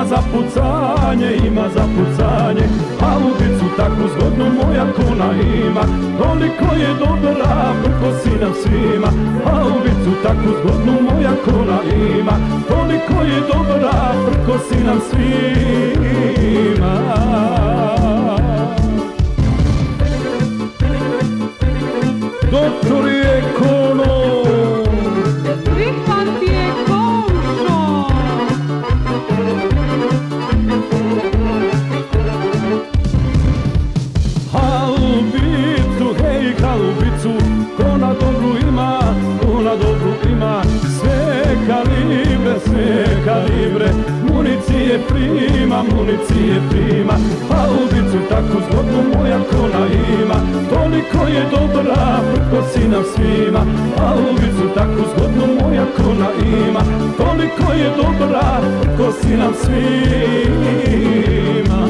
ima za pucanje, haubicu takvu zgodnu moja kuna ima. Toliko je dobra, prkosi nam svima, haubicu takvu zgodnu moja kuna ima. Toliko je dobra, prkosi nam svima. Doktor je kono, prihvat je komšo. Haubicu, hej haubicu, ko na dobru ima, sve kalibre, municije prima, haubicu takvu zgodnu moja kona ima. Toliko je dobra, prkosi nam svima, haubicu takvu zgodnu moja kona ima. Toliko je dobra, prkosi nam svima.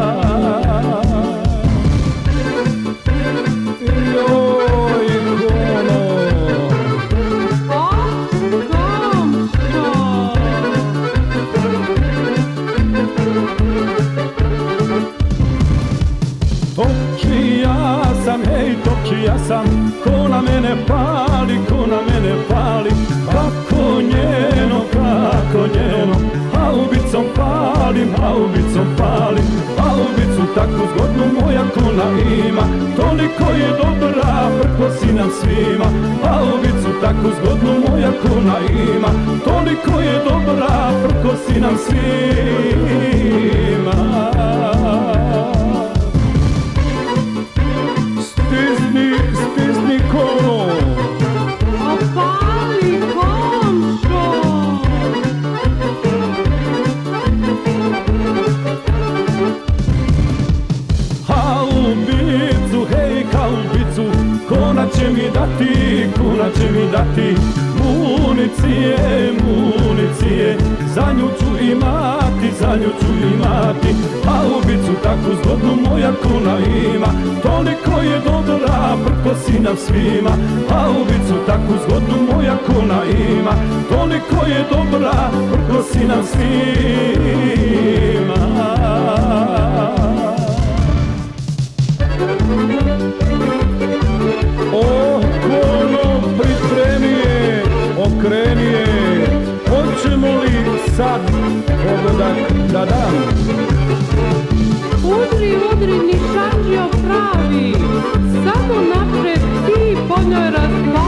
Topčija sam, ko na mene pali, kako njeno, haubicom palim, haubicu takvu zgodnu moja kona ima. Toliko je dobra, prkosi nam svima, haubicu takvu zgodnu moja kona ima. Toliko je dobra, prkosi nam svima. Stisni kono, opali komšo. Haubicu, hej haubicu, kona će mi dati, municije, za nju ću imati, haubicu takvu zgodnu moja kona ima. Toliko je dobra, prkosi nam svima, haubicu takvu zgodnu moja kona ima. Toliko je dobra, prkosi nam svima. Okreni je, hoćemo li sad pogodak da dam? Udri, nišanđio pravi, samo napred ti po njoj razgledaj.